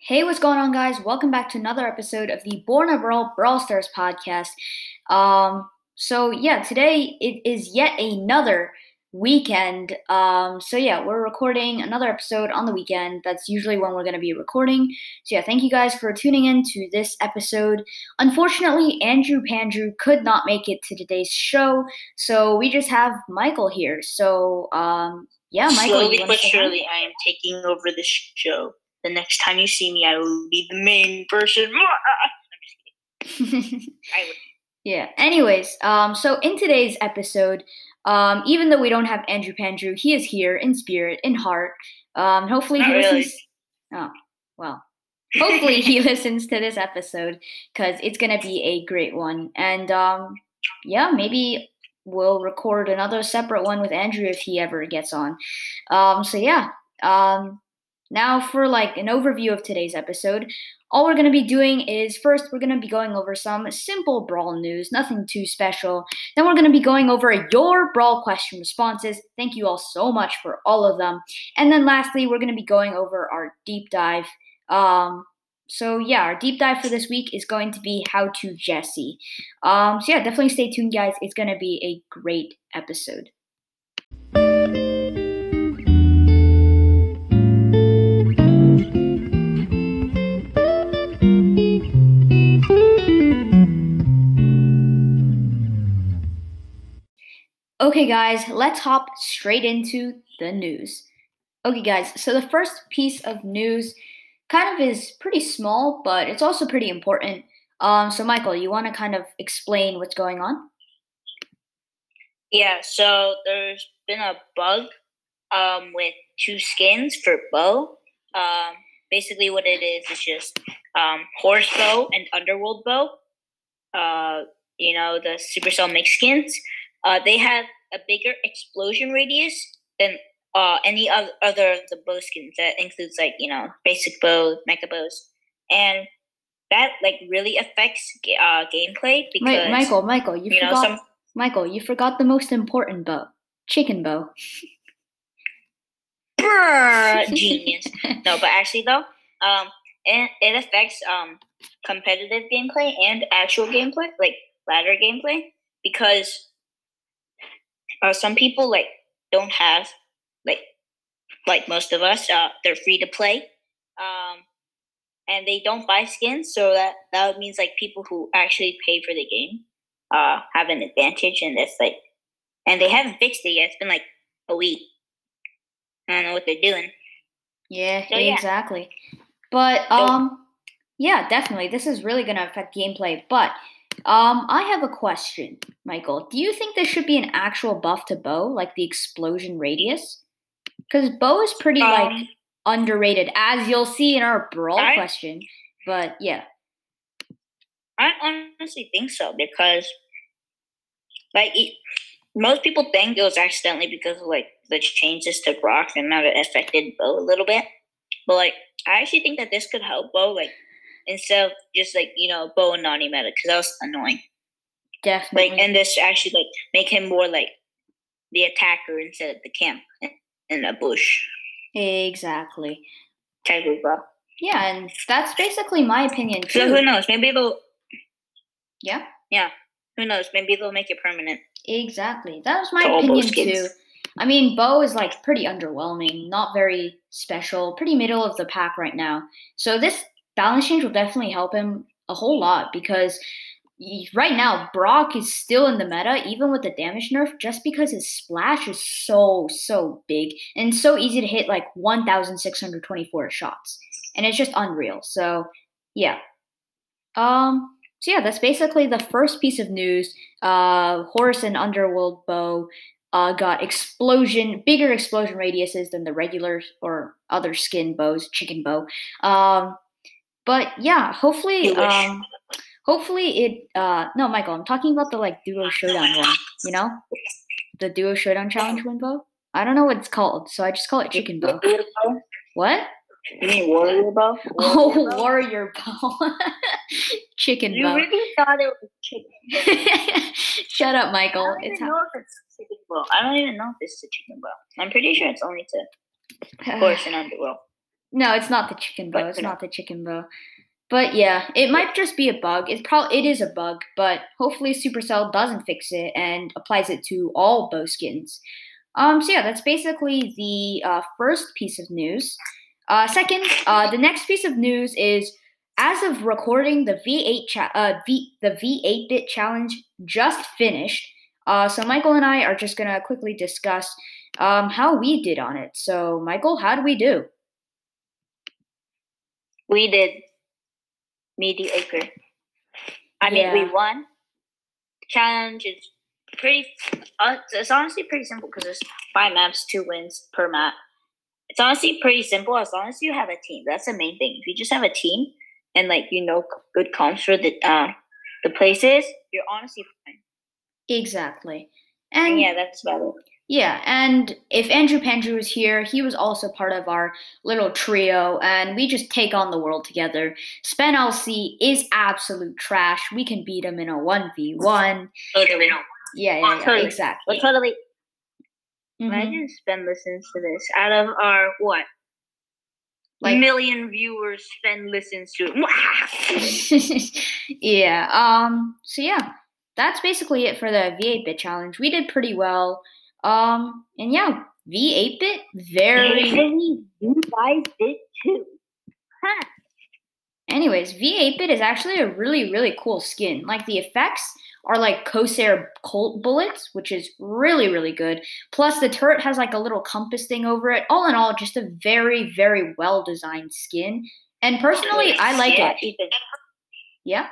Hey, what's going on, guys? Welcome back to another episode of the Born a Brawl Stars podcast. Today it is yet another weekend. We're recording another episode on the weekend. That's usually when we're going to be recording. Thank you guys for tuning in to this episode. Unfortunately, Andrew Pandrew could not make it to today's show, so we just have Michael here. Michael. Slowly but surely, I am taking over the show. The next time you see me, I will be the main person. I'm just kidding. Yeah. Anyways, so in today's episode, even though we don't have Andrew Pandrew, he is here in spirit, in heart. Hopefully Not he really. listens. Oh, well. Hopefully he listens to this episode because it's gonna be a great one. And maybe we'll record another separate one with Andrew if he ever gets on. Now for like an overview of today's episode, all we're going to be doing is first we're going to be going over some simple Brawl news, nothing too special. Then we're going to be going over your Brawl question responses. Thank you all so much for all of them. And then lastly, we're going to be going over our deep dive. Our deep dive for this week is going to be How to Jessie. Definitely stay tuned, guys. It's going to be a great episode. Okay, guys, let's hop straight into the news. Okay, guys, so the first piece of news kind of is pretty small, but it's also pretty important. So Michael, you want to kind of explain what's going on? Yeah, so there's been a bug with two skins for Bo. Basically what it is just Horse Bow and Underworld Bow. The Supercell mix skins. They have a bigger explosion radius than any other of the bow skins. That includes basic bow, mecha bows, and that really affects gameplay because Michael, you forgot the most important bow, chicken bow. Genius. No, but actually though, it affects competitive gameplay and actual gameplay, like ladder gameplay, because some people don't have like most of us. They're free to play, and they don't buy skins. So that means people who actually pay for the game have an advantage in this. And they haven't fixed it yet. It's been a week. I don't know what they're doing. Yeah, so, exactly. But definitely, this is really gonna affect gameplay. But I have a question, Michael. Do you think there should be an actual buff to bow, like the explosion radius? Because bow is pretty underrated, as you'll see in our brawl question. But yeah, I honestly think so because most people think it was accidentally because of the changes to Brock and now it affected Bo a little bit. But I actually think that this could help Bo instead of just Bo and Nani meta because that was annoying. Definitely. And this actually make him more the attacker instead of the camp in the bush. Exactly. Type of Bo. Yeah, and that's basically my opinion too. So who knows? Maybe they'll. Yeah. Yeah. Who knows? Maybe they'll make it permanent. Exactly. That was my opinion too. I mean, Bo is pretty underwhelming, not very special, pretty middle of the pack right now. So this balance change will definitely help him a whole lot because right now Brock is still in the meta, even with the damage nerf, just because his splash is so big and so easy to hit 1,624 shots, and it's just unreal. So yeah. That's basically the first piece of news. Horse and Underworld Bow got bigger explosion radiuses than the regular or other skin bows, chicken bow. Hopefully it. No, Michael, I'm talking about the duo showdown one. You know, the duo showdown challenge win bow. I don't know what it's called, so I just call it chicken bow. What? You mean Warrior Bow? Warrior Bow. Chicken bow. You really thought it was chicken. Shut up, Michael. I don't even know if it's chicken bow. I don't even know if it's a chicken bow. I'm pretty sure it's only to Horse and Underworld. No, it's not the chicken bow. But It's not the chicken bow. But yeah, it might just be a bug. It is a bug, but hopefully Supercell doesn't fix it and applies it to all bow skins. So yeah, that's basically the first piece of news. Second, the next piece of news is as of recording, the V8-bit challenge just finished. So Michael and I are just gonna quickly discuss how we did on it. So Michael, how did we do? We did mediocre. I mean, we won. Challenge is pretty. It's honestly pretty simple because there's 5 maps, 2 wins per map. It's honestly pretty simple as long as you have a team. That's the main thing. If you just have a team and good comps for the places, you're honestly fine. Exactly. And yeah, that's about it. Yeah, and if Andrew Pandrew was here, he was also part of our little trio, and we just take on the world together. Spen LC is absolute trash. We can beat him in a 1v1. Totally. Yeah, totally. Exactly. But totally. Imagine Spen listens to this. Out of our, million viewers, Spen listens to it. Yeah, so yeah, that's basically it for the V8-bit challenge. We did pretty well. And yeah, V8-bit, very. You guys did too. Huh. Anyways, V8-bit is actually a really, really cool skin. Like, the effects are like Corsair Colt bullets, which is really, really good. Plus, the turret has like a little compass thing over it. All in all, just a very, very well-designed skin. And personally, I like it. Ethan. Yeah?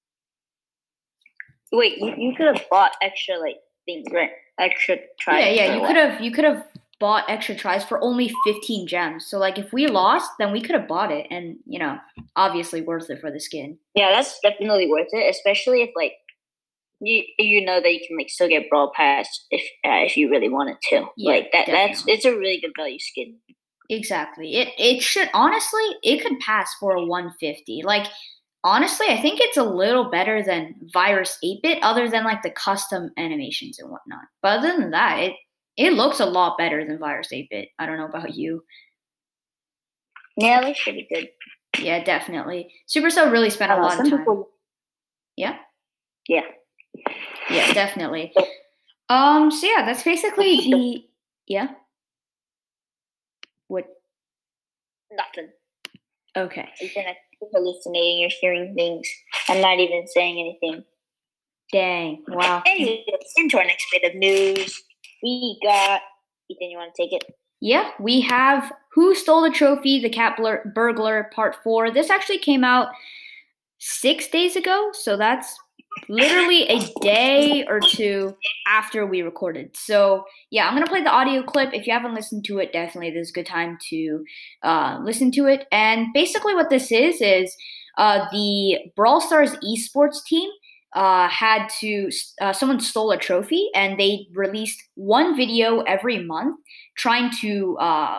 Wait, you could have bought extra, things, right? Extra tries. Yeah, you could have bought extra tries for only 15 gems. So like if we lost, then we could have bought it and, obviously worth it for the skin. Yeah, that's definitely worth it, especially if you know that you can still get Brawl Pass if you really wanted to. Yeah, it's a really good value skin. Exactly. It should honestly, it could pass for a 150. Honestly, I think it's a little better than Virus 8-bit, other than the custom animations and whatnot. But other than that, it looks a lot better than Virus 8-bit. I don't know about you. Yeah, it looks pretty good. Yeah, definitely. Supercell really spent a lot of time. Yeah? Yeah. Yeah, definitely. So yeah, that's basically the yeah. What? Nothing. Okay. You're hallucinating. You're hearing things. I'm not even saying anything. Dang! Wow. Anyways, into our next bit of news, we got. Ethan, you want to take it? Yeah, we have Who Stole the Trophy? The Cat Burglar Part 4. This actually came out 6 days ago, so that's literally a day or two after we recorded. So yeah, I'm gonna play the audio clip. If you haven't listened to it, definitely this is a good time to listen to it. And basically what this is the Brawl Stars esports team someone stole a trophy, and they released one video every month trying to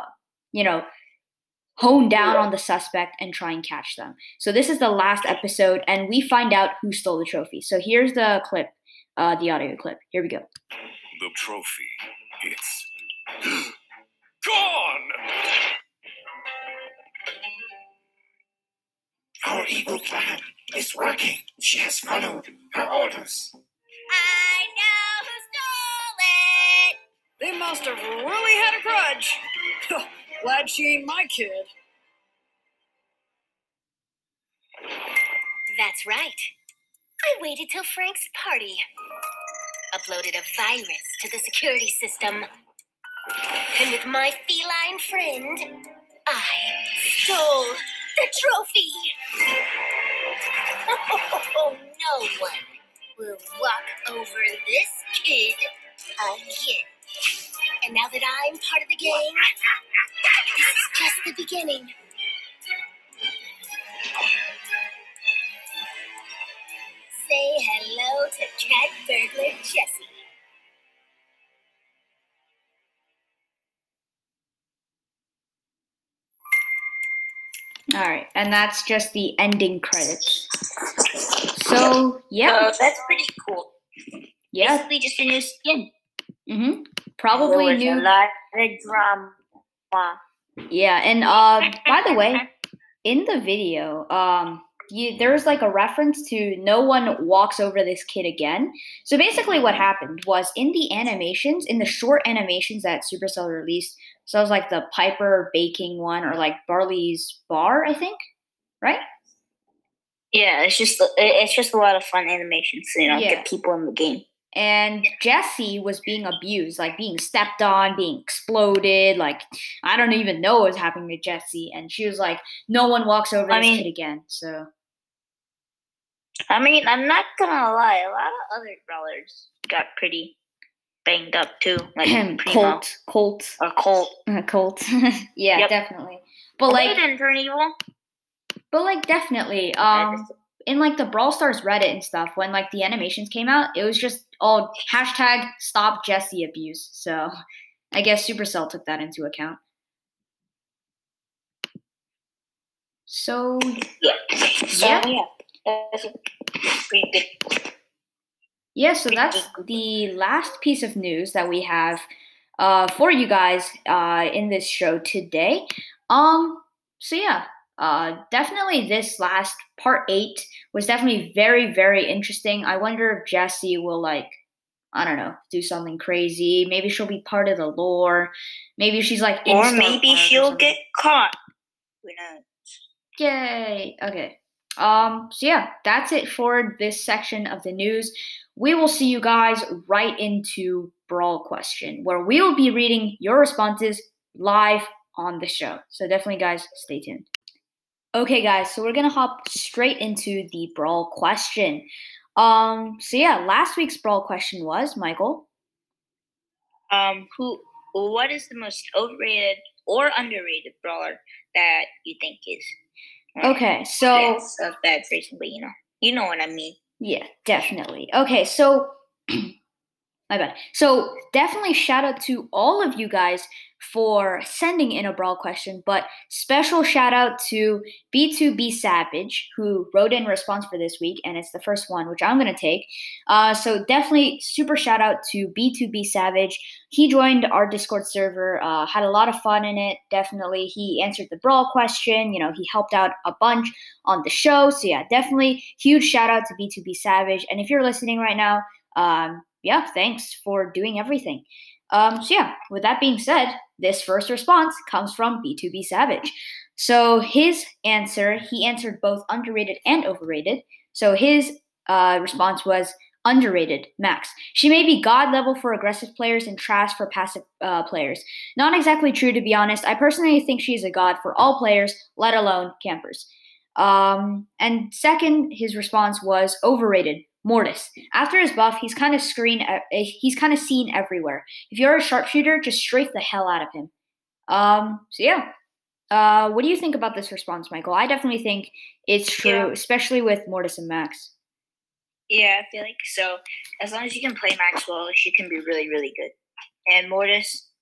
hone down on the suspect and try and catch them. So this is the last episode, and we find out who stole the trophy. So here's the clip, the audio clip. Here we go. The trophy, it's gone! Our evil plan is working. She has followed her orders. I know who stole it! They must have really had a grudge. Glad she ain't my kid. That's right. I waited till Frank's party. Uploaded a virus to the security system. And with my feline friend, I stole the trophy. Oh, no one will walk over this kid again. And now that I'm part of the gang, this is just the beginning. Say hello to Cat Burglar Jessie. All right, and that's just the ending credits. So yeah, that's pretty cool. Yeah, basically just a new skin. Probably there was new. A lot of drama. Yeah, and by the way, in the video, there's like a reference to no one walks over this kid again. So basically, what happened was in the animations, in the short animations that Supercell released, so it was like the Piper baking one or like Barley's bar, I think, right? Yeah, it's just a lot of fun animations to Yeah. get people in the game. And Jessie was being abused, like being stepped on, being exploded. Like, I don't even know what was happening to Jessie. And she was like, no one walks over this kid again. So, I mean, I'm not gonna lie, a lot of other brawlers got pretty banged up too, like Primo Colt. or Colt. Colt. Yeah, Yep. definitely. But They like, didn't turn evil. but like, definitely. In like the Brawl Stars Reddit and stuff, when like the animations came out, it was just all hashtag stop Jessie abuse. So, I guess Supercell took that into account. So Yeah. yeah. That's pretty good. Yeah, so that's the last piece of news that we have for you guys in this show today. So yeah, definitely this last part 8 was definitely very, very interesting. I wonder if Jessie will I don't know, do something crazy. Maybe she'll be part of the lore. Maybe she's like in Or Star maybe Park or she'll something. get caught. Who knows? Yay. Okay. So yeah, that's it for this section of the news. We will see you guys right into Brawl Question, where we will be reading your responses live on the show. So definitely, guys, stay tuned. Okay, guys, so we're gonna hop straight into the Brawl Question. So yeah, last week's Brawl Question was, Michael. What is the most overrated or underrated brawler that you think is? Okay, so That's a bad phrase, but you know what I mean. Yeah, definitely. Okay, so my bad. So definitely shout out to all of you guys for sending in a Brawl question, but special shout out to B2B Savage, who wrote in response for this week, and it's the first one, which I'm going to take. So definitely super shout out to B2B Savage. He joined our Discord server, had a lot of fun in it. Definitely, he answered the Brawl question. He helped out a bunch on the show. So yeah, definitely huge shout out to B2B Savage. And if you're listening right now, yeah, thanks for doing everything. So yeah, with that being said, this first response comes from B2B Savage. So his answer, he answered both underrated and overrated. So his response was underrated, Max. She may be god level for aggressive players and trash for passive players. Not exactly true, to be honest. I personally think she's a god for all players, let alone campers. And second, his response was overrated. Mortis. After his buff, he's kind of seen everywhere. If you're a sharpshooter, just strafe the hell out of him. So yeah. What do you think about this response, Michael? I definitely think it's true, Yeah. especially with Mortis and Max. Yeah, I feel like so. As long as you can play Max well, she can be really, really good. And Mortis,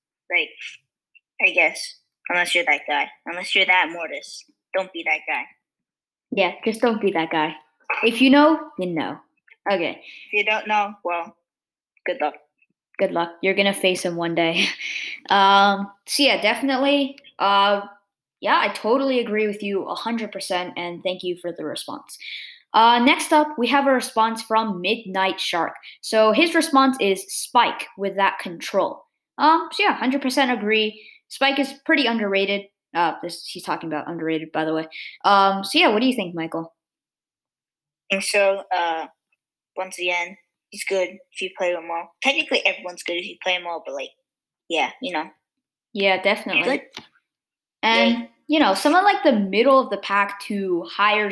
I guess, unless you're that guy, unless you're that Mortis, don't be that guy. Yeah, just don't be that guy. If you know, you know. Okay. If you don't know, well, good luck. Good luck. You're gonna face him one day. So yeah, definitely. Yeah, I totally agree with you 100%, and thank you for the response. Next up, we have a response from Midnight Shark. So his response is Spike with that control. So yeah, 100% agree. Spike is pretty underrated. He's talking about underrated, by the way. So yeah, what do you think, Michael? And so, once again, he's good if you play him well. Technically, everyone's good if you play him well, but yeah, Yeah, definitely. Good. And some of like the middle of the pack to higher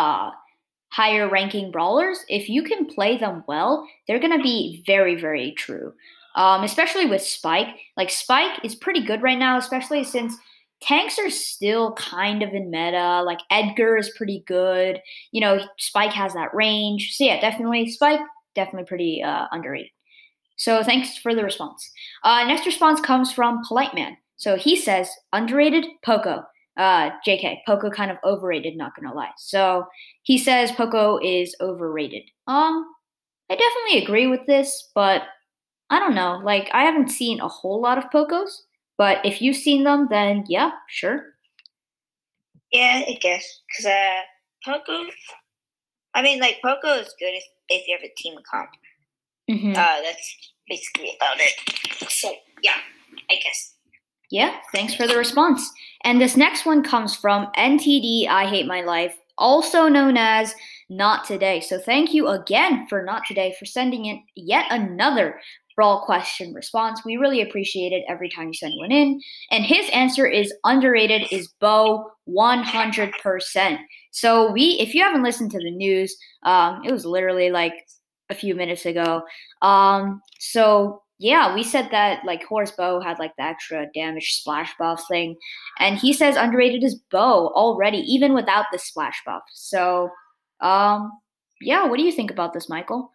ranking brawlers, if you can play them well, they're gonna be very, very true. Especially with Spike. Like Spike is pretty good right now, especially since tanks are still kind of in meta. Like Edgar is pretty good. Spike has that range. So yeah, definitely Spike, definitely pretty underrated. So thanks for the response. Next response comes from Polite Man. So he says underrated Poco. JK, Poco kind of overrated, not gonna lie. So he says Poco is overrated. I definitely agree with this, but I don't know. Like I haven't seen a whole lot of Pocos. But if you've seen them, then yeah, sure. Yeah, I guess. Because Poco, I mean, like, Poco is good if you have a team comp. Mm-hmm. That's basically about it. So, yeah, I guess. Yeah, thanks for the response. And this next one comes from NTD I Hate My Life, also known as Not Today. So thank you again for Not Today for sending in yet another Brawl question response. We really appreciate it every time you send one in. And his answer is underrated is Bo 100%. So if you haven't listened to the news, it was literally like a few minutes ago. So yeah, we said that like Horse Bo had like the extra damage splash buff thing, and he says underrated is Bo already, even without the splash buff. So, yeah, what do you think about this, Michael?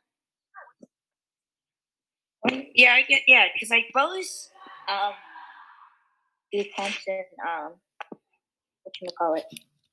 Yeah, I get because like Bo's good pumps and whatchamacallit,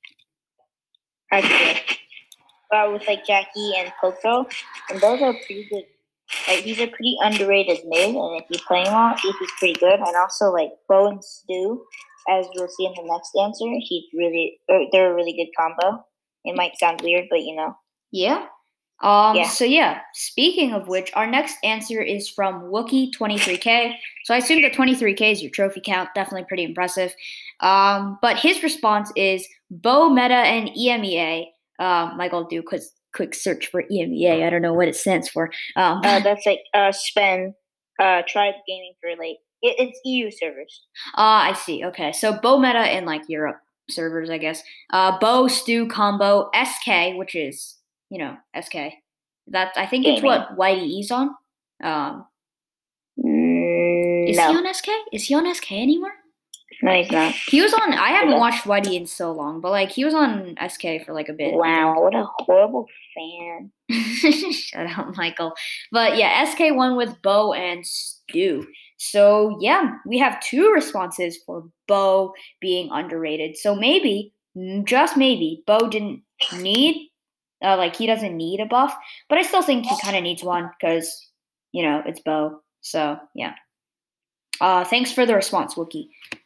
I forget. With like Jackie and Coco, and those are pretty good. Like he's a pretty underrated mid, and if you play him well, he's pretty good. And also like Bo and Stu, as we'll see in the next answer, they're a really good combo. It might sound weird, but you know. Yeah. Yeah. So yeah, speaking of which, our next answer is from Wookie23K. So I assume that 23K is your trophy count. Definitely pretty impressive. But his response is Bo, Meta, and EMEA. Michael, do a quick search for EMEA. I don't know what it stands for. That's like Spen tried gaming for like it's EU servers. I see. Okay, so Bo Meta in like Europe servers, I guess. Bo Stu combo SK, which is SK. That's I think it's what Whitey E's on. Is he on SK? Is he on SK anymore? No, he's not. He was on. I haven't watched Whitey in so long, but like he was on SK for like a bit. Wow, what a horrible fan! Shut up, Michael. But yeah, SK won with Bo and Stu. So yeah, we have two responses for Bo being underrated. So maybe, just maybe, Bo didn't need, he doesn't need a buff, but I still think he kind of needs one because, it's Bo. So yeah. Thanks for the response, Wookie.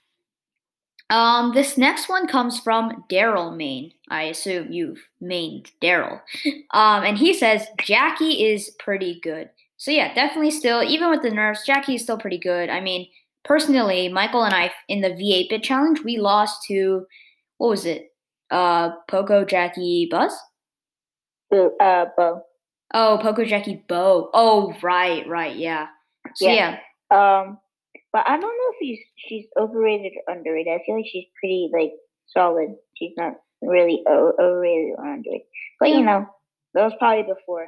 This next one comes from Daryl Main. I assume you've mained Daryl. And he says Jackie is pretty good. So yeah, definitely still, even with the nerfs, Jackie is still pretty good. I mean, personally, Michael and I in the V8-bit challenge, we lost to what was it? Poco, Jackie, Buzz? Bo. Oh, Poco, Jackie, Bo. Oh, right, yeah. So yeah. But I don't know if she's overrated or underrated. I feel like she's pretty like solid. She's not really overrated or underrated. But that was probably before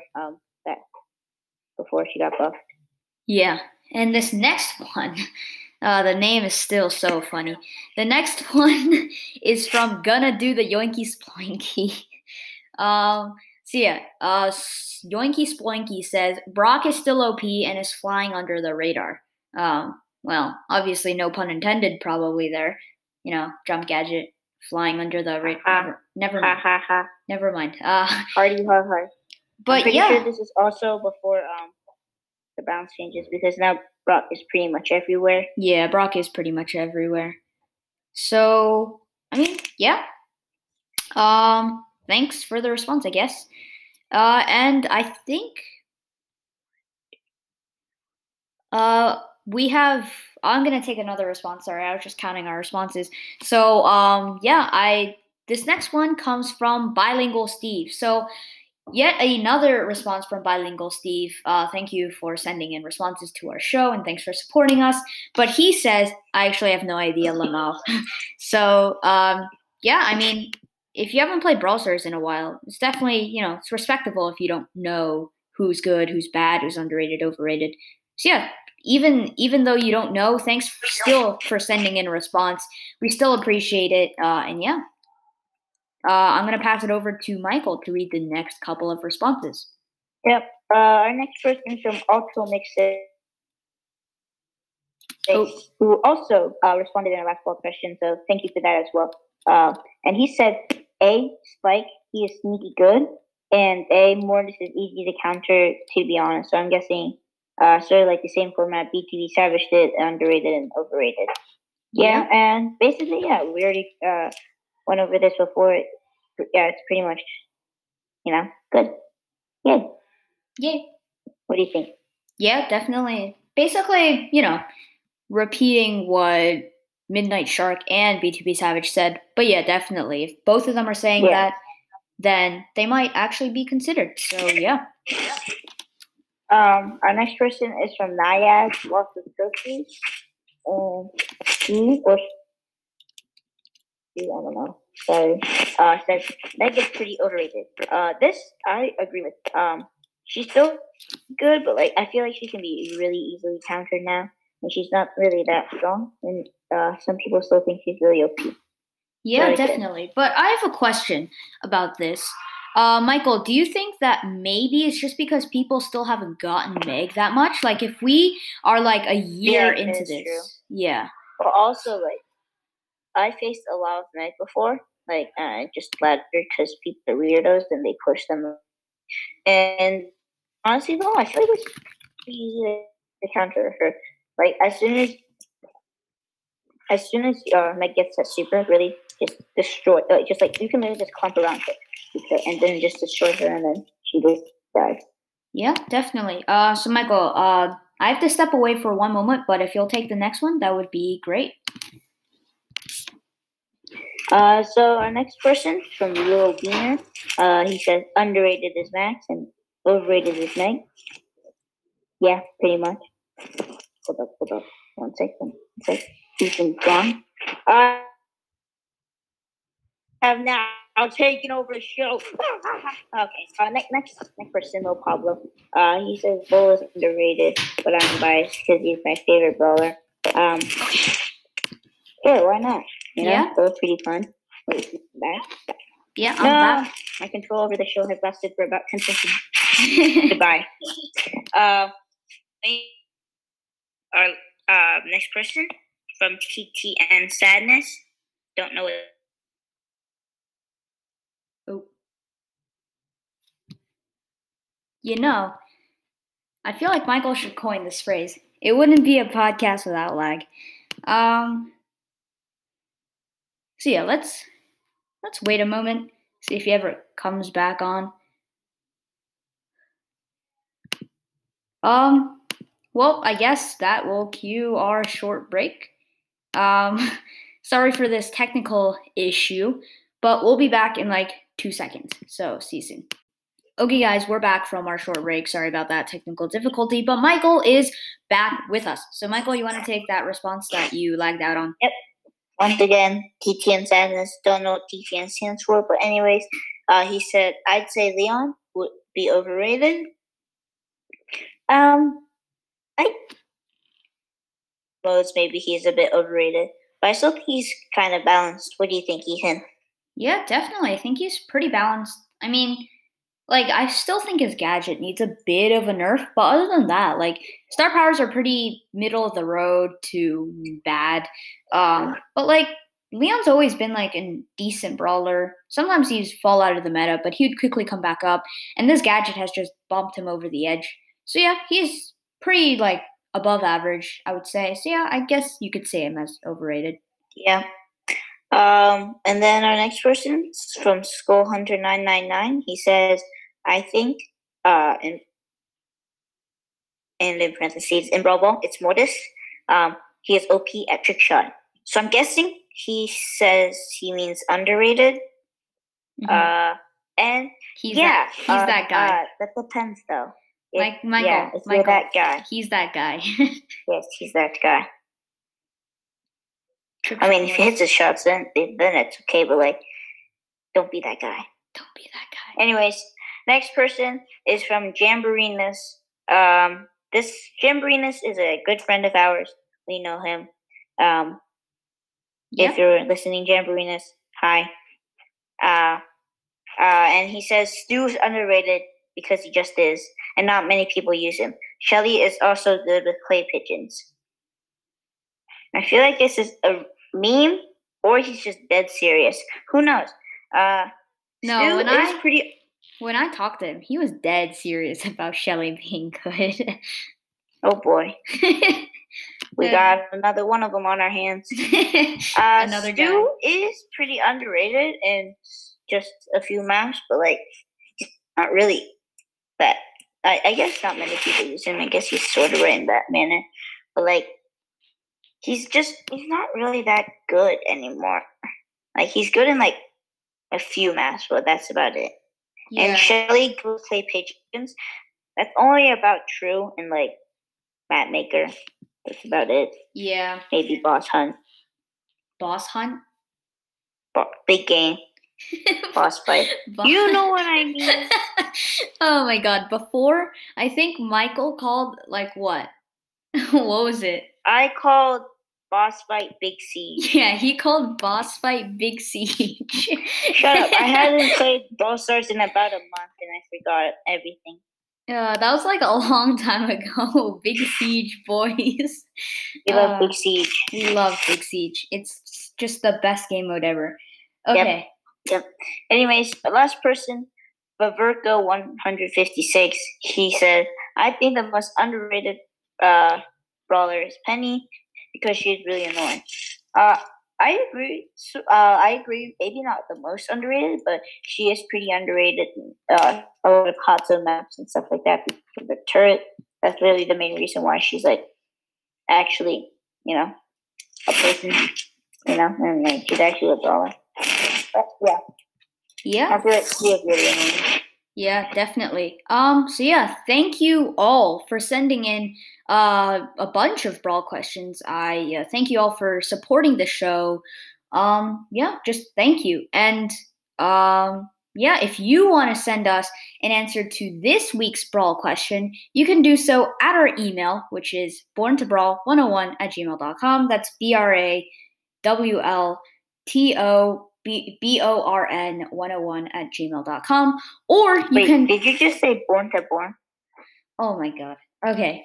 she got buffed. Yeah, and this next one, the name is still so funny. The next one is from Gonna Do the Yoinky Sploinky. So yeah, Yoinky Sploinky says Brock is still OP and is flying under the radar. Well, obviously, no pun intended, probably there. Jump gadget flying under the radar. Never mind. Never mind. Hardy. But I'm pretty sure this is also before the bounce changes because now Brock is pretty much everywhere. Yeah, Brock is pretty much everywhere. So, I mean, yeah. Thanks for the response, I guess. And I think we have. I'm gonna take another response. Sorry, I was just counting our responses. So, this next one comes from Bilingual Steve. So, yet another response from Bilingual Steve. Thank you for sending in responses to our show, and thanks for supporting us. But he says, I actually have no idea, Lamau. So, yeah, I mean, if you haven't played Brawl Stars in a while, it's definitely, it's respectable if you don't know who's good, who's bad, who's underrated, overrated. So, yeah. Even though you don't know, thanks still for sending in a response. We still appreciate it. And yeah, I'm going to pass it over to Michael to read the next couple of responses. Yep. Our next person is from Ultra Mixes, who also responded in our last question. So thank you for that as well. And he said, A, Spike, he is sneaky good, and A, Mortis is easy to counter, to be honest. So I'm guessing sort of like the same format BTV Savage did, underrated and overrated. Yeah, and basically, yeah, we already went over this before. Yeah, it's pretty much, good. Yeah. Yeah. What do you think? Yeah, definitely. Basically, repeating what Midnight Shark and B2B Savage said. But yeah, definitely. If both of them are saying that, then they might actually be considered. So yeah. Our next person is from Nayad Walk with Trophies. And he or she, I don't know. Sorry. Says Meg is pretty overrated. This I agree with. She's still good, but like I feel like she can be really easily countered now, and she's not really that strong. And some people still think she's really OP. Yeah, Very definitely. But I have a question about this. Michael, do you think that maybe it's just because people still haven't gotten Meg that much? Like, if we are like a year Yeah, into that's this, true. yeah. But also, like, I faced a lot of Meg before, like, just ladder because people are weirdos and they push them. And honestly, though, I feel like it's pretty easy to counter her. Like, as soon as Meg gets that super, really just destroy. Like, just like you can literally just clump around her, and then just destroy her, and then she just dies. Yeah, definitely. So Michael, I have to step away for one moment, but if you'll take the next one, that would be great. So our next person from Lil Beaner, he says underrated is Max and overrated is Meg. Yeah, pretty much. Hold up. 1 second. Ethan's gone. I have now taken over the show. Okay. Next person, no problem. He says Bull is underrated, but I'm biased because he's my favorite brawler. Yeah, why not? Yeah. Bull's pretty fun. Wait, back? Yeah, I'm back. My control over the show has lasted for about 10 seconds. Goodbye. Our next person from TT and Sadness. Don't know it. Oh. I feel like Michael should coin this phrase. It wouldn't be a podcast without lag. So yeah, let's wait a moment, see if he ever comes back on. Well, I guess that will cue our short break. Sorry for this technical issue, but we'll be back in like 2 seconds. So see you soon. Okay, guys, we're back from our short break. Sorry about that technical difficulty, but Michael is back with us. So, Michael, you want to take that response that you lagged out on? Yep. Once again, TTN Sadness. Don't know what TTN stands for, but anyways, he said, I'd say Leon would be overrated. Maybe he's a bit overrated, but I still think he's kind of balanced. What do you think, Ethan? Yeah, definitely. I think he's pretty balanced. I mean, like, I still think his gadget needs a bit of a nerf, but other than that, like, star powers are pretty middle of the road to bad. But, like, Leon's always been, like, a decent brawler. Sometimes he's fall out of the meta, but he would quickly come back up, and this gadget has just bumped him over the edge. So, yeah, he's pretty, like, above average, I would say. So, yeah, I guess you could say him as overrated. Yeah. And then our next person is from Skullhunter999. He says, I think, and in parentheses, in Brawl Ball, it's Mortis. He is OP at Trick Shot. So I'm guessing he says he means underrated. Mm-hmm. And he's that guy. That depends, though. Michael, you're that guy. He's that guy. Yes, he's that guy. I mean, if he hits his shots, then it's okay, but, like, don't be that guy. Don't be that guy. Anyways, next person is from Jamborinus. This Jamborinus is a good friend of ours. We know him. If you're listening, Jamborinus, hi. And he says Stu's underrated because he just is, and not many people use him. Shelly is also good with clay pigeons. I feel like this is a meme, or he's just dead serious. Who knows? No, when I talked to him, he was dead serious about Shelly being good. Oh boy. We got another one of them on our hands. Another guy. Stu is pretty underrated in just a few maps, but like he's not really that. I guess not many people use him. I guess he's sort of right in that manner, but like he's not really that good anymore. Like he's good in like a few maps, but that's about it. Yeah. And Shelly go play Pigeons. That's only about True and like Map Maker. That's about it. Yeah. Maybe Boss Hunt. Boss Hunt? Big game. Boss fight. You know what I mean. Oh my god. Before, I think Michael called like what? What was it? I called Boss Fight Big Siege. Yeah, he called Boss Fight Big Siege. Shut up. I hadn't played Brawl Stars in about a month and I forgot everything. That was like a long time ago. Big Siege, boys. We love Big Siege. We love Big Siege. It's just the best game mode ever. Okay. Yep. Anyways, the last person, Baverko 156, he said, I think the most underrated brawler is Penny because she's really annoying. I agree. I agree. Maybe not the most underrated, but she is pretty underrated. A lot of hot zone maps and stuff like that. For the turret, that's really the main reason why she's like actually, a person. And like she's actually a brawler. But yeah. Yeah. I feel like she is really annoying. Yeah, definitely. So yeah, thank you all for sending in a bunch of Brawl questions. I thank you all for supporting the show. Yeah, just thank you. And yeah, if you want to send us an answer to this week's Brawl question, you can do so at our email, which is borntobrawl101@gmail.com. That's BRAWLTOBORN101@gmail.com. Or you can. Did you just say born to born? Oh my god. Okay.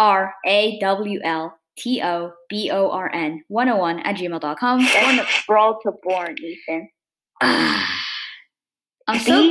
BRAWLTOBORN101@gmail.com. That's Brawl to born, Ethan. I'm so.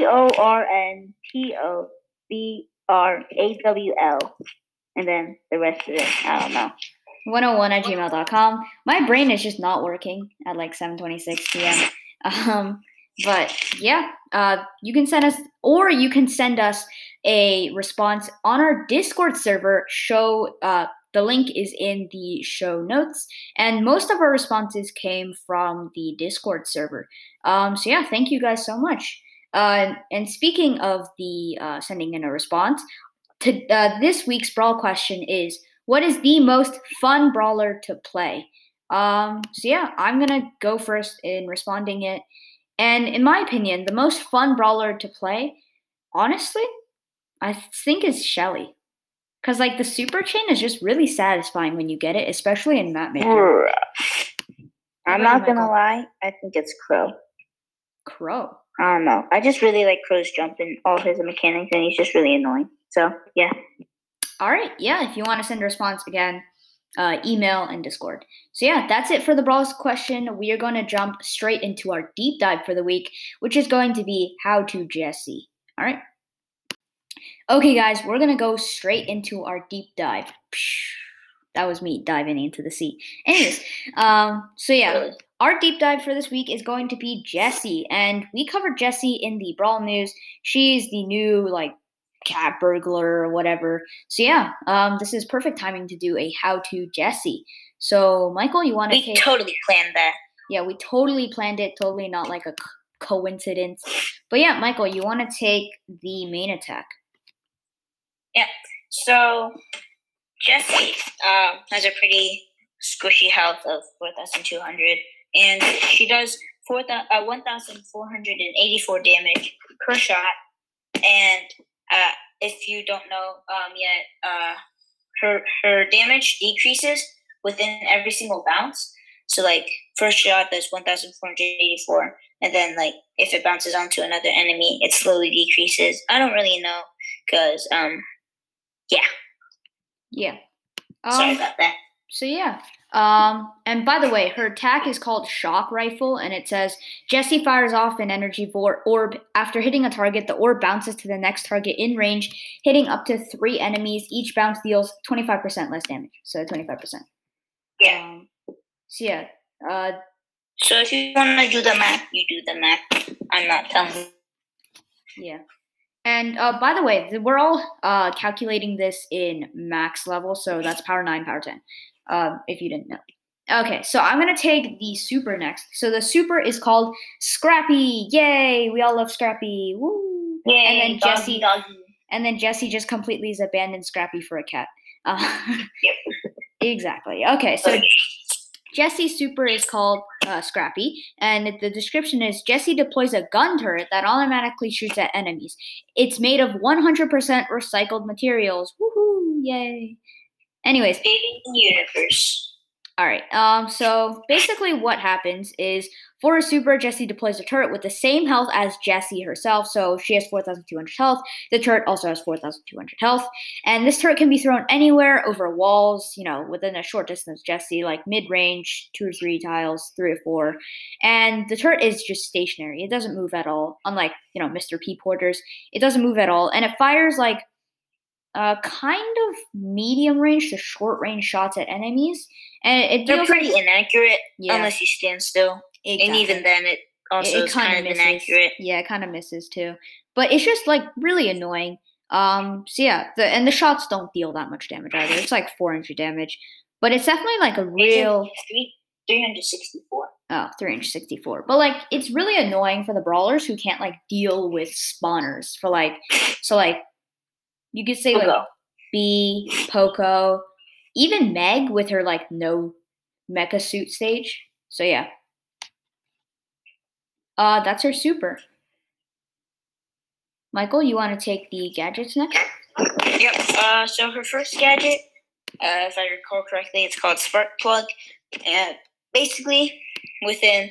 BORNTOBRAWL. And then the rest of it, I don't know. 101@gmail.com. My brain is just not working at like 7:26 p.m. But yeah, you can send us, or you can send us a response on our Discord server. The link is in the show notes, and most of our responses came from the Discord server. So yeah, thank you guys so much. And speaking of the sending in a response, this week's Brawl question is, what is the most fun brawler to play? So yeah, I'm gonna go first in responding it. And in my opinion, the most fun brawler to play, honestly, I think is Shelly. Because like the super chain is just really satisfying when you get it, especially in Map Maker. I'm not gonna lie, I think it's Crow. Crow? I don't know. I just really like Crow's jump and all his mechanics, and he's just really annoying. So yeah. All right, yeah, if you want to send a response again, email and Discord. So yeah, that's it for the Brawls question. We are going to jump straight into our deep dive for the week, which is going to be How to Jessie. All right. Okay, guys, we're going to go straight into our deep dive. That was me diving into the sea. Anyways, so yeah, our deep dive for this week is going to be Jessie, and we covered Jessie in the Brawl News. She's the new, like, cat burglar or whatever. So yeah, this is perfect timing to do a How to Jessie. So Michael, you want to We totally planned that. Yeah, we totally planned it. Totally not like a coincidence. But yeah, Michael, you want to take the main attack. Yeah. So Jessie has a pretty squishy health of 4,200, and she does 1,484 damage per shot. And if you don't know yet, her damage decreases within every single bounce. So like first shot does 1,484, and then like if it bounces onto another enemy, it slowly decreases. I don't really know because Yeah. Sorry about that. So yeah. And by the way, her attack is called Shock Rifle, and it says Jessie fires off an energy orb. After hitting a target, the orb bounces to the next target in range, hitting up to 3 enemies. Each bounce deals 25% less damage. So 25%. Yeah. So yeah. So if you want to do the math, you do the math. I'm not telling you. Yeah. And by the way, we're all calculating this in max level, so that's power 9, power 10, if you didn't know. Okay, so I'm going to take the super next. So the super is called Scrappy. Yay! We all love Scrappy. Woo! Yay, and then doggy, doggy. And then Jessie just completely has abandoned Scrappy for a cat. Yep. Exactly. Okay, so Jessie's super is called Scrappy, and the description is Jessie deploys a gun turret that automatically shoots at enemies. It's made of 100% recycled materials. Woohoo! Yay! Anyways, Saving the universe. all right. So basically, what happens is for a super, Jessie deploys a turret with the same health as Jessie herself. So she has 4,200 health. The turret also has 4,200 health, and this turret can be thrown anywhere over walls. Within a short distance. Jessie, like mid-range, 2 or 3 tiles, 3 or 4, and the turret is just stationary. It doesn't move at all. Unlike Mr. P Porters, it doesn't move at all, and it fires like kind of medium range to short range shots at enemies. And They're pretty inaccurate Yeah. unless you stand still. Exactly. And even then, it also is kind of misses. inaccurate. Yeah, it kind of misses too. But it's just like really annoying. So yeah, the shots don't deal that much damage either. It's like 400 damage. But it's definitely like a real 364. Oh, 364. But like it's really annoying for the brawlers who can't like deal with spawners for like you could say Poco. like B, Poco, even Meg with her like no mecha suit stage. So yeah. That's her super. Michael, you want to take the gadgets next? Yep. So her first gadget, if I recall correctly, it's called Spark Plug, and basically within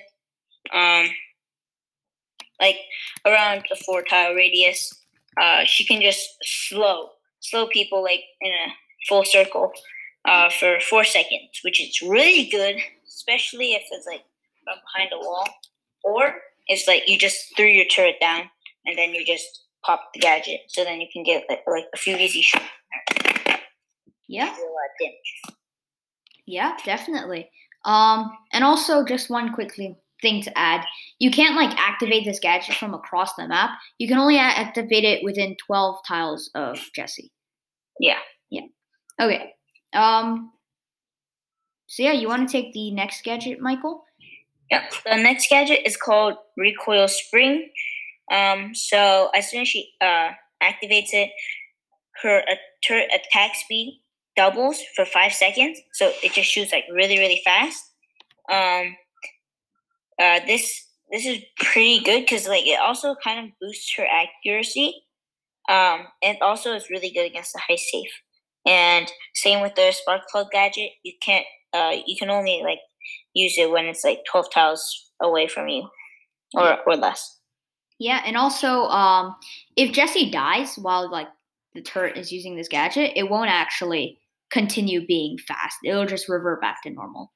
like around a 4-tile radius, she can just slow people like in a full circle for 4 seconds, which is really good, especially if it's like from behind a wall, or it's like you just threw your turret down and then you just pop the gadget, so then you can get like a few easy shots. Yeah. Do a lot of damage. Yeah, definitely. And also just one quick thing to add. You can't like activate this gadget from across the map. You can only activate it within 12 tiles of Jessie. Yeah. Yeah. Okay. So yeah, you want to take the next gadget, Michael? Yep. The next gadget is called Recoil Spring. So as soon as she activates it, her turret attack speed doubles for 5 seconds. So it just shoots like really, really fast. This is pretty good because like it also kind of boosts her accuracy. And also it's really good against the high safe. And same with the Spark Plug gadget. You can only like use it when it's like 12 tiles away from you or less. Yeah, and also if Jessie dies while like the turret is using this gadget, it won't actually continue being fast. It'll just revert back to normal.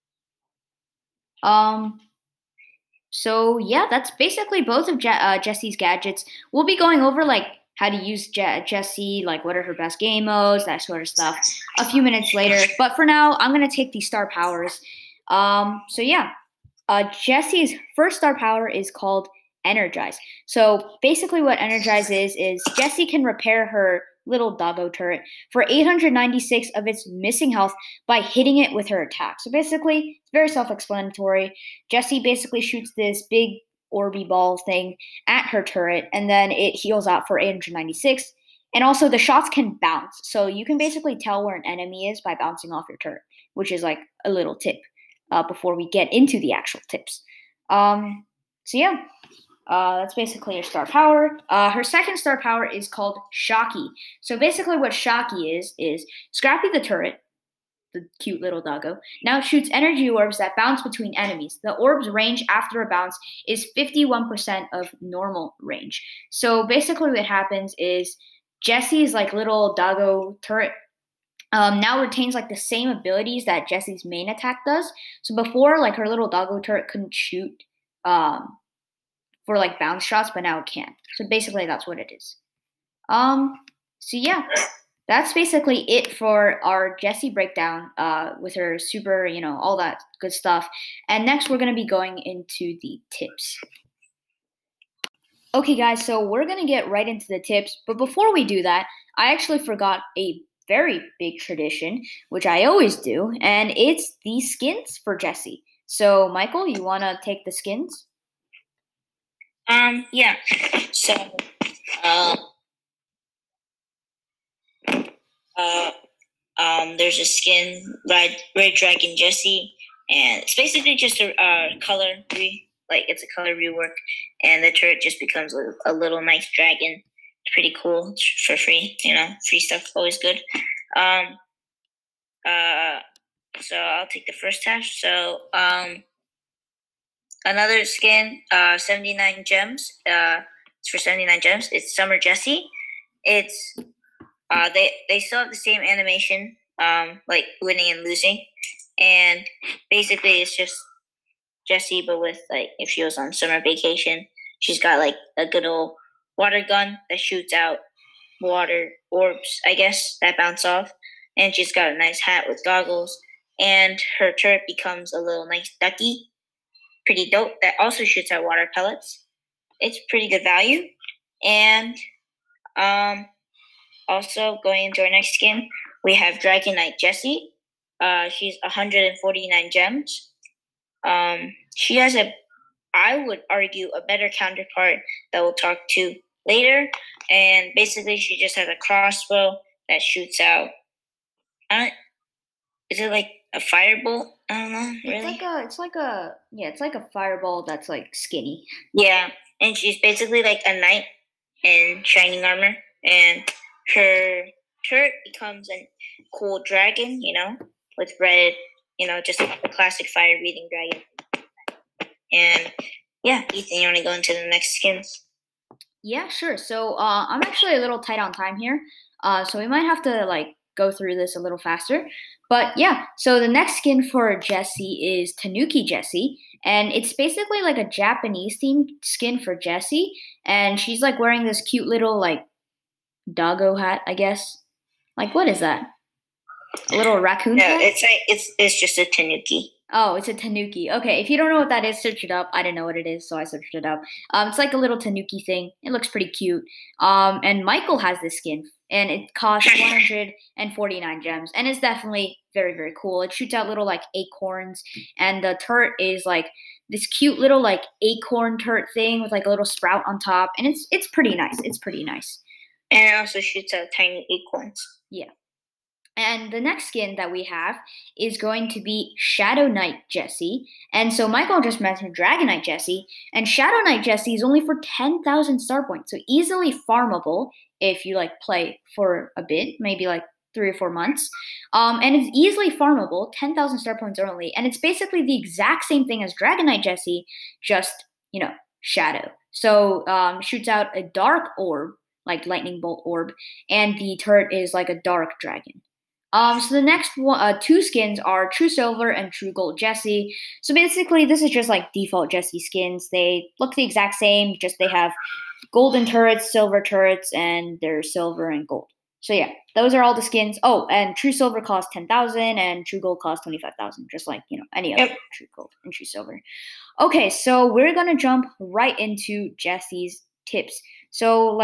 So yeah, that's basically both of Jessie's gadgets. We'll be going over like how to use Jessie, like what are her best game modes, that sort of stuff, a few minutes later. But for now, I'm gonna take the star powers. So yeah, Jessie's first star power is called Energize. So basically, what Energize is Jessie can repair her little doggo turret for 896 of its missing health by hitting it with her attack. So basically, it's very self-explanatory. Jessie basically shoots this big orby ball thing at her turret, and then it heals out for 896. And also, the shots can bounce. So you can basically tell where an enemy is by bouncing off your turret, which is like a little tip before we get into the actual tips. So yeah. That's basically her star power. Her second star power is called Shocky. So basically what Shocky is Scrappy the turret, the cute little doggo, now shoots energy orbs that bounce between enemies. The orb's range after a bounce is 51% of normal range. So basically what happens is Jessie's like little doggo turret now retains like the same abilities that Jessie's main attack does. So before, like her little doggo turret couldn't shoot for like bounce shots, but now it can. So basically that's what it is. So yeah. that's basically it for our Jessie breakdown with her super, all that good stuff. And next, we're going to be going into the tips. Okay, guys, so we're going to get right into the tips. But before we do that, I actually forgot a very big tradition, which I always do, and it's the skins for Jessie. So, Michael, you want to take the skins? Yeah. So, there's a skin, Red Dragon Jessie, and it's basically just a it's a color rework, and the turret just becomes a little nice dragon. It's pretty cool. It's for free, free stuff always good. So I'll take the first test. So, another skin, 79 gems. It's for 79 gems. It's Summer Jessie. It's they still have the same animation, like winning and losing, and basically it's just Jessie, but with like if she was on summer vacation, she's got like a good old water gun that shoots out water orbs, I guess, that bounce off, and she's got a nice hat with goggles, and her turret becomes a little nice ducky, pretty dope, that also shoots out water pellets. It's pretty good value, and also, going into our next skin, we have Dragon Knight Jessie. She's 149 gems. She has I would argue, a better counterpart that we'll talk to later. And basically, she just has a crossbow that shoots out. Is it like a firebolt? I don't know. Really? It's like a fireball that's like skinny. Yeah, and she's basically like a knight in shining armor, and her turret becomes a cool dragon, with red, just a classic fire-breathing dragon. And yeah, Ethan, you want to go into the next skins? Yeah, sure. So I'm actually a little tight on time here, so we might have to go through this a little faster. But yeah, so the next skin for Jessie is Tanuki Jessie, and it's basically like a Japanese themed skin for Jessie, and she's like wearing this cute little doggo hat, I guess. What is that? A little raccoon hat? No, it's just a tanuki. Oh, it's a tanuki. Okay, if you don't know what that is, search it up. I didn't know what it is, so I searched it up. It's like a little tanuki thing. It looks pretty cute. And Michael has this skin, and it costs 149 gems, and it's definitely very, very cool. It shoots out little acorns, and the turret is this cute little acorn turret thing with a little sprout on top, and it's pretty nice. It's pretty nice. And it also shoots out tiny acorns. Yeah. And the next skin that we have is going to be Shadow Knight Jessie. And so Michael just mentioned Dragon Knight Jessie. And Shadow Knight Jessie is only for 10,000 star points. So easily farmable if you play for a bit, maybe 3 or 4 months. And it's easily farmable, 10,000 star points only. And it's basically the exact same thing as Dragon Knight Jessie, just, shadow. So shoots out a dark orb, like lightning bolt orb. And the turret is like a dark dragon. So the next two skins are True Silver and True Gold Jessie. So basically, this is just default Jessie skins. They look the exact same, just they have golden turrets, silver turrets, and they're silver and gold. So yeah, those are all the skins. Oh, and True Silver costs 10,000, and True Gold costs 25,000, just like any other True Gold and True Silver. Okay, so we're gonna jump right into Jessie's tips. So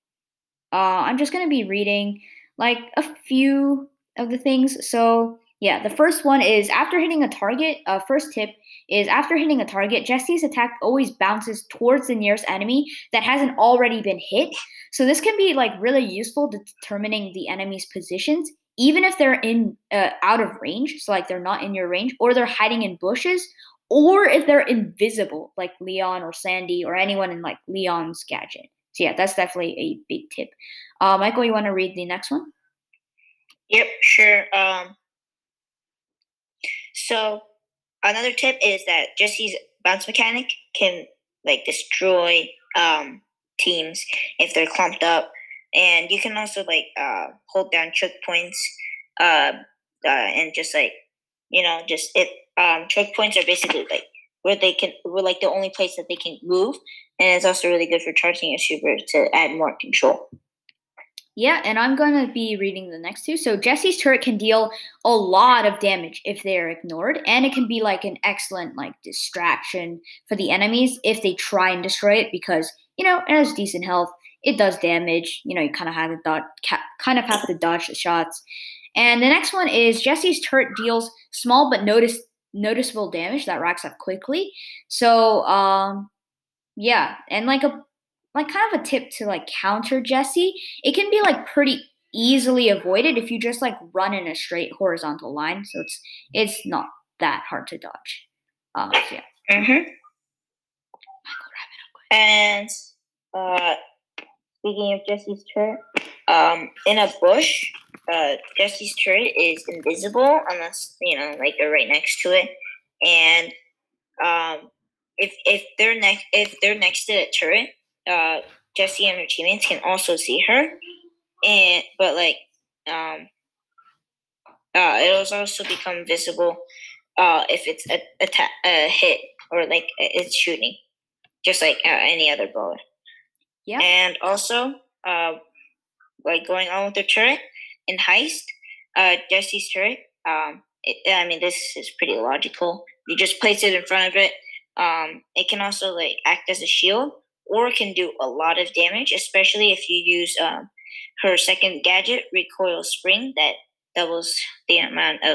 I'm just gonna be reading a few of the things. So yeah, the first one is after hitting a target. First tip is after hitting a target, Jessie's attack always bounces towards the nearest enemy that hasn't already been hit. So this can be really useful determining the enemy's positions, even if they're in out of range. So they're not in your range, or they're hiding in bushes, or if they're invisible, like Leon or Sandy or anyone in Leon's gadget. So yeah, that's definitely a big tip. Michael, you want to read the next one? Yep, sure. So another tip is that Jessie's bounce mechanic can destroy teams if they're clumped up, and you can also hold down choke points, and just choke points are basically we're the only place that they can move, and it's also really good for charging a super to add more control. Yeah, and I'm going to be reading the next two. So Jesse's turret can deal a lot of damage if they're ignored, and it can be like an excellent like distraction for the enemies if they try and destroy it because, it has decent health. It does damage. You kind of have to dodge the shots. And the next one is Jesse's turret deals small but noticeable damage that racks up quickly. So yeah, and like kind of a tip to like counter Jesse, it can be like pretty easily avoided if you just like run in a straight horizontal line. So it's not that hard to dodge. So yeah. Mm-hmm. And speaking of Jesse's turret, in a bush, Jesse's turret is invisible unless like they're right next to it, and if they're next to the turret, Jesse and her teammates can also see her, but it'll also become visible if it's a hit or like it's shooting, just like any other brawler. Yeah. And also, like going on with the turret in Heist, Jesse's turret. This is pretty logical. You just place it in front of it. It can also like act as a shield, or it can do a lot of damage, especially if you use her second gadget, Recoil Spring, that doubles the amount of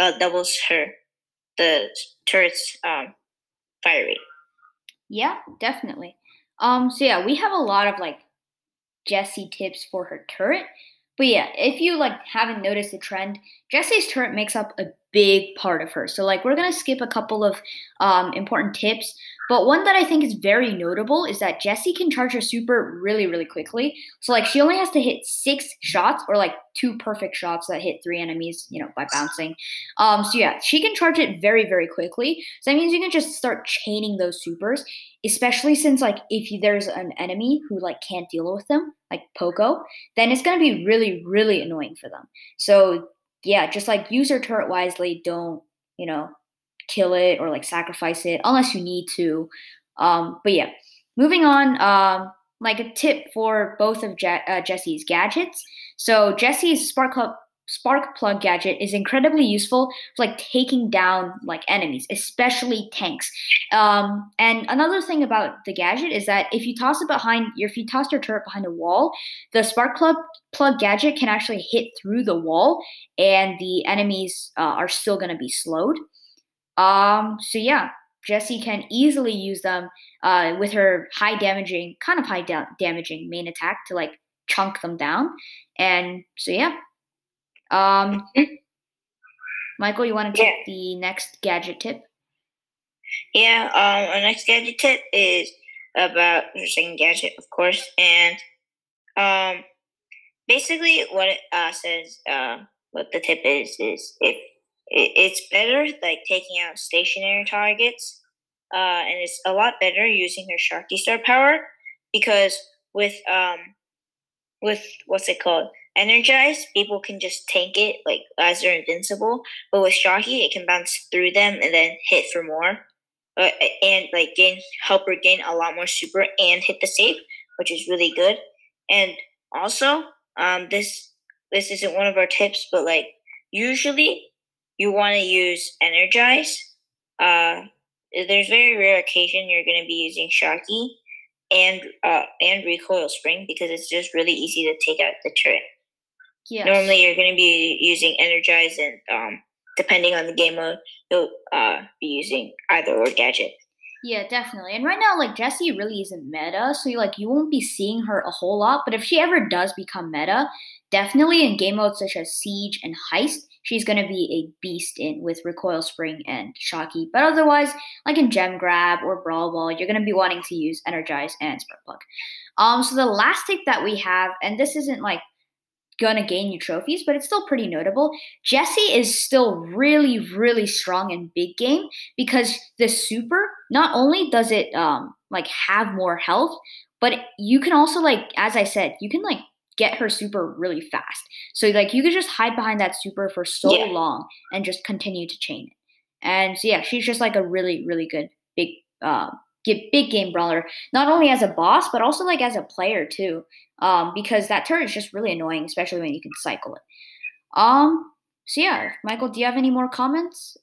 the turret's fire rate. Yeah, definitely. So yeah, we have a lot of like Jessie tips for her turret. But yeah, if you like haven't noticed the trend, Jessie's turret makes up a big part of her. So like we're gonna skip a couple of important tips, but one that I think is very notable is that Jessie can charge her super really, really quickly. So like she only has to hit 6 shots or like 2 perfect shots that hit 3 enemies, by bouncing. So yeah, she can charge it very, very quickly. So that means you can just start chaining those supers, especially since like if there's an enemy who like can't deal with them, like Poco, then it's gonna be really, really annoying for them. So yeah, just like use your turret wisely. Don't, kill it or like sacrifice it unless you need to. But yeah, moving on, like a tip for both of Jessie's gadgets. So Jessie's Spark Plug gadget is incredibly useful for like taking down like enemies, especially tanks. And another thing about the gadget is that if you toss your turret behind a wall, the Spark Plug gadget can actually hit through the wall, and the enemies are still going to be slowed. So yeah, Jessie can easily use them with her high damaging main attack to like chunk them down. And so yeah. Michael, you want to take the next gadget tip? Yeah, our next gadget tip is about her second gadget, of course, and basically what it says, what the tip is if it's better like taking out stationary targets, and it's a lot better using her Sharky Star power because with what's it called? Energize, people can just tank it like as they're invincible, but with Shocky, it can bounce through them and then hit for more, and like help her gain a lot more super and hit the save, which is really good. And also, this isn't one of our tips, but like usually you want to use Energize. There's very rare occasion you're going to be using Shocky and Recoil Spring because it's just really easy to take out the turret. Yes. Normally, you're going to be using Energize, and depending on the game mode, you'll be using either or gadget. Yeah, definitely. And right now, like Jessie really isn't meta, so you won't be seeing her a whole lot. But if she ever does become meta, definitely in game modes such as Siege and Heist, she's gonna be a beast with Recoil Spring and Shocky. But otherwise, like in Gem Grab or Brawl Ball, you're gonna be wanting to use Energize and Spark Plug. So the last tip that we have, and this isn't like gonna gain you trophies, but it's still pretty notable. Jessie is still really, really strong in big game because the super, not only does it like have more health, but you can also like, as I said, you can like get her super really fast. So like you could just hide behind that super for so long and just continue to chain it. And so yeah, she's just like a really, really good big big game brawler, not only as a boss but also like as a player too. Because that turret is just really annoying, especially when you can cycle it. So yeah, Michael, do you have any more comments?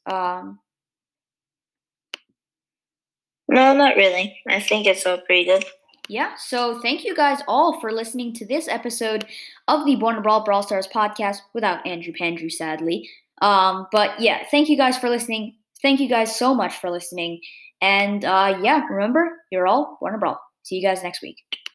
No, not really. I think it's all pretty good. Yeah, so thank you guys all for listening to this episode of the Born to Brawl Brawl Stars podcast without Andrew Pandrew, sadly. But yeah, thank you guys for listening. Thank you guys so much for listening. And yeah, remember, you're all Born to Brawl. See you guys next week.